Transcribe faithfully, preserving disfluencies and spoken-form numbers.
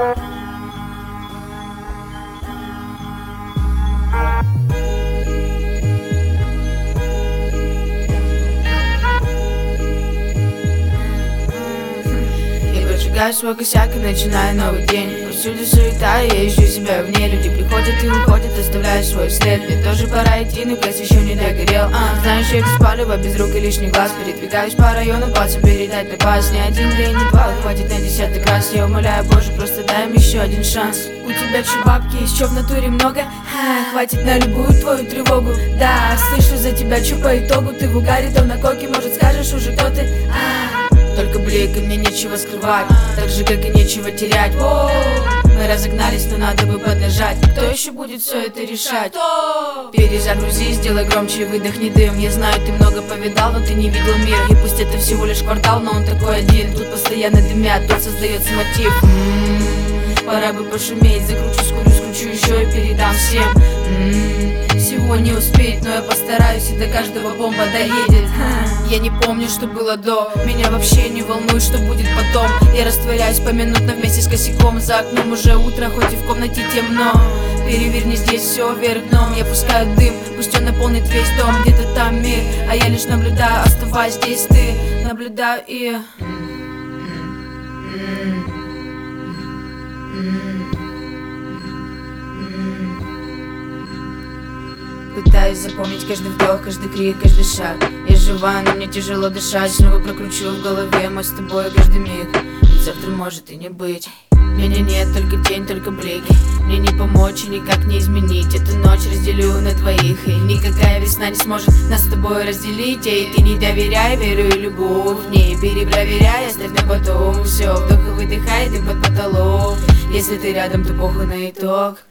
Поджигаю свой косяк и начинаю новый день. Повсюду суета, я ищу себя вне. Люди приходят и уходят, оставляя свой след. Мне тоже пора идти, но газ еще не догорел. а, Знаешь, я спаливаю без рук и лишний глаз. Передвигаюсь по району, пальцем передать на пас. Ни один день, ни два, хватит на десяток раз. Я умоляю, Боже, просто дай им еще один шанс. У тебя че бабки, еще в натуре много? Ха, хватит на любую твою тревогу. Да, слышу за тебя, че по итогу. Ты в угаре, то на коке, может скажешь уже кто ты? а Только блик, и мне нечего скрывать, так же, как и нечего терять. О, мы разогнались, но надо бы поднажать. Кто еще будет все это решать? Перезагрузи, сделай громче, выдохни дым. Я знаю, ты много повидал, но ты не видел мир. И пусть это всего лишь квартал, но он такой один. Тут постоянно дымят, тут создается мотив. М-м-м, Пора бы пошуметь, закручу, скурю, скручу еще и передам всем. М-м-м, Всего не успеть, но я постараюсь, и до каждого бомба доедет. Я не помню, что было до. Меня вообще не волнует, что будет потом. Я растворяюсь поминутно вместе с косяком. За окном уже утро, хоть и в комнате темно. Переверни здесь все вверх дном. Я пускаю дым, пусть он наполнит весь дом. Где-то там мир, а я лишь наблюдаю. Оставаясь здесь ты, наблюдаю и... Пытаюсь запомнить каждый вдох, каждый крик, каждый шаг. Я жива, но мне тяжело дышать. Снова прокручу в голове мы с тобой каждый миг. Ведь завтра может и не быть. Меня нет, только тень, только блики. Мне не помочь и никак не изменить. Эту ночь разделю на двоих, и никакая весна не сможет нас с тобой разделить. И ты не доверяй, веру и любовь. Не перепроверяй, оставь на потом. Все, вдох и выдыхай, ты под потолок. Если ты рядом, то похуй на итог.